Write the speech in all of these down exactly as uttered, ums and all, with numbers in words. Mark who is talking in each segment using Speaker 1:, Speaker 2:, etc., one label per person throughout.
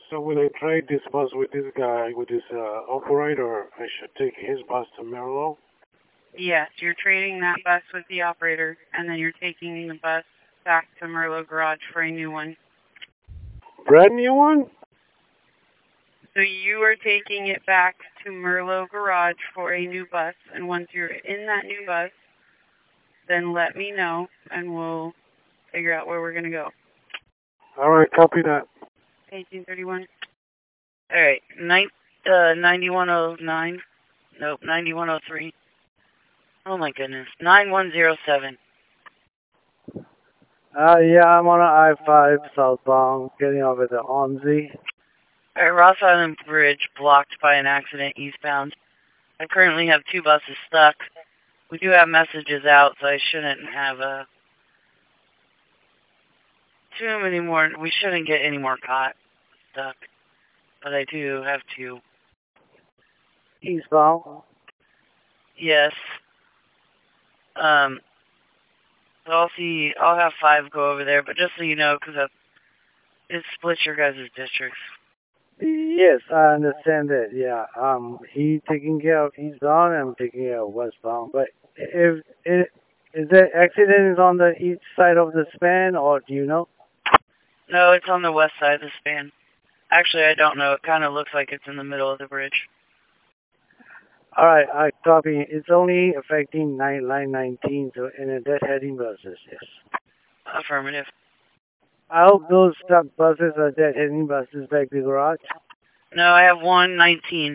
Speaker 1: So when I trade this bus with this guy, with this uh, operator, I should take his bus to Merlo?
Speaker 2: Yes, you're trading that bus with the operator, and then you're taking the bus back to Merlo Garage for a new one.
Speaker 1: Brand new one?
Speaker 2: So you are taking it back to Merlo Garage for a new bus, and once you're in that new bus, then let me know, and we'll figure out where we're going to go.
Speaker 1: All right, copy that.
Speaker 2: eighteen thirty-one. All right, Nine, uh, ninety-one oh nine. Nope, ninety-one oh three. Oh my goodness, nine one oh seven.
Speaker 3: Uh, yeah, I'm on an I five southbound, getting over the Onzi.
Speaker 2: All right, Ross Island Bridge blocked by an accident eastbound. I currently have two buses stuck. We do have messages out, so I shouldn't have uh, too many more. We shouldn't get any more caught stuck, but I do have two.
Speaker 3: Eastbound?
Speaker 2: Yes. Um. So I'll see. I'll have five go over there, but just so you know, because it splits your guys' districts.
Speaker 3: Yes, I understand that. Yeah, um, he taking care of eastbound, and I'm taking care of westbound. But if it is that accident is on the east side of the span, or do you know?
Speaker 2: No, it's on the west side of the span. Actually, I don't know. It kind of looks like it's in the middle of the bridge.
Speaker 3: All right, I copy. It's only affecting nine line nineteen, so in a dead heading buses. Yes.
Speaker 2: Affirmative.
Speaker 3: I hope those stuck buses are dead heading buses back to the garage.
Speaker 2: No, I have one nineteen.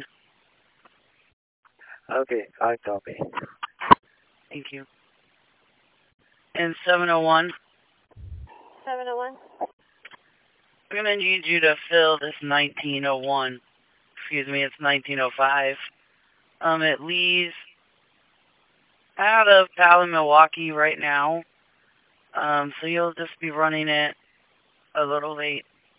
Speaker 3: Okay, I copy.
Speaker 2: Thank you. And seven oh one.
Speaker 4: seven oh one.
Speaker 2: I'm going to need you to fill this nineteen oh one. Excuse me, it's nineteen oh five. Um, it leaves out of Palin, Milwaukee right now. Um, so you'll just be running it a little late.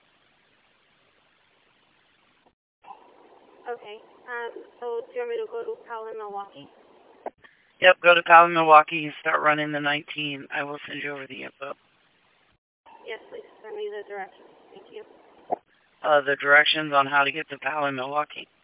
Speaker 4: Okay. Um, so do you want me to go to Palin, Milwaukee?
Speaker 2: Yep, go to Palin, Milwaukee and start running the nineteen. I will send you over the info.
Speaker 4: Yes, please. Send me the directions. Thank you.
Speaker 2: Uh, the directions on how to get to Palin, Milwaukee.